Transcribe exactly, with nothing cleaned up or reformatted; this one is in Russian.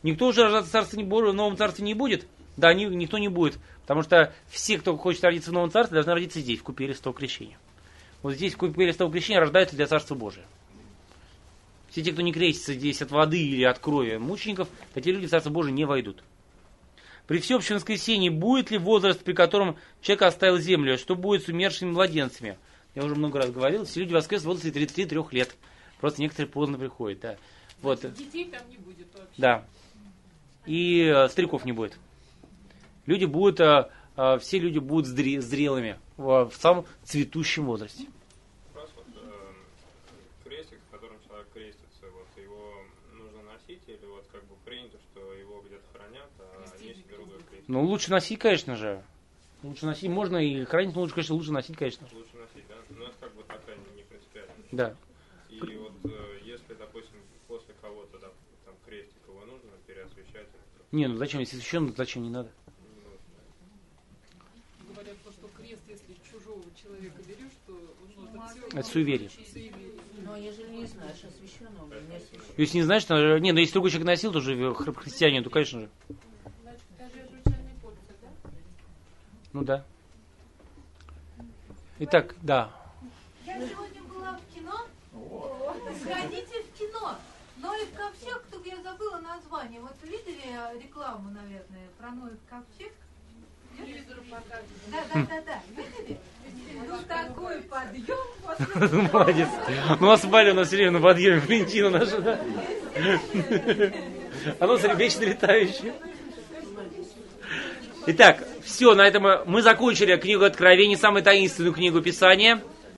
Никто уже рождаться в, царстве не, в новом царстве не будет. Да, ни, никто не будет. Потому что все, кто хочет родиться в новом царстве, должны родиться здесь, в купеле Святого Крещения. Вот здесь, в купеле Святого Крещения, рождаются для Царства Божия. Все те, кто не крестится здесь от воды или от крови мучеников, эти люди в Царство Божие не войдут. При всеобщем воскресении будет ли возраст, при котором человек оставил землю? Что будет с умершими младенцами? Я уже много раз говорил, все люди воскреснут в возрасте тридцати трёх лет. Просто некоторые поздно приходят. Да. Вот. Детей там не будет вообще. Да. И э, стариков не будет. Люди будут, э, э, все люди будут зре- зрелыми в, в самом цветущем возрасте. Вопрос, вот, э, крестик, с которым человек крестится, вот его нужно носить или вот как бы принято, что его где-то хранят, а есть другой крестик? Ну, лучше носить, конечно же. Лучше носить. Можно и хранить, но лучше, конечно, лучше носить, конечно. Лучше носить, да? Ну, это как бы такая не принципиальная. Да. И вот э, если, допустим, после кого-то, да, там крестик, его нужно переосвещать? Не, ну зачем, если священно, зачем, не надо. Говорят, что крест, если чужого человека берешь, то он может все... Это суеверие. Но если не знаешь освященного, не освященного. Если не знаешь, то... Не, ну если другой человек носил, тоже хри- христианин, то, конечно же. Значит, даже обручальный польза, да? Ну да. Итак, да. Я сегодня была в кино. Сходите в кино. Ноев ковчег, только я забыла название. Вот видели рекламу, наверное, про Ноев ковчег? Телевизору показывают. Да, да, да, да. Видели? Ну такой подъем. Молодец. Ну, нас спали у нас все время на подъеме, Валентина наша, да? Оно вечно летающее. Итак, все, на этом мы закончили книгу Откровений, самую таинственную книгу Писания.